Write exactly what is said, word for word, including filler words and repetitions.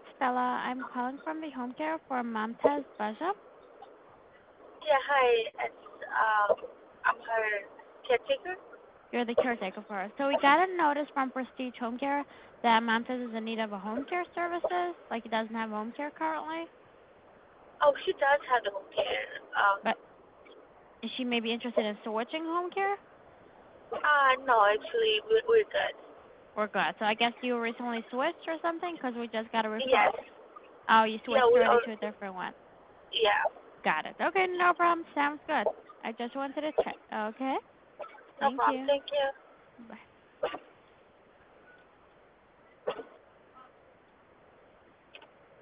it's Stella. I'm calling from the home care for Mamtaz Bajam. Yeah, hi. It's um, I'm her caretaker. You're the caretaker for us. So we got a notice from Prestige Home Care that Mamtaz is in need of a home care services, like he doesn't have home care currently. Oh, she does have the home care. Um, But is she maybe interested in switching home care? uh, no, actually, we're, we're good. We're good. So I guess you recently switched or something because we just got a Yes. referral. Oh, you Yeah, switched we already all. to a different one. Yeah. Got it. Okay, no problem. Sounds good. I just wanted to check. Okay. No Thank problem. you. Thank you. Bye.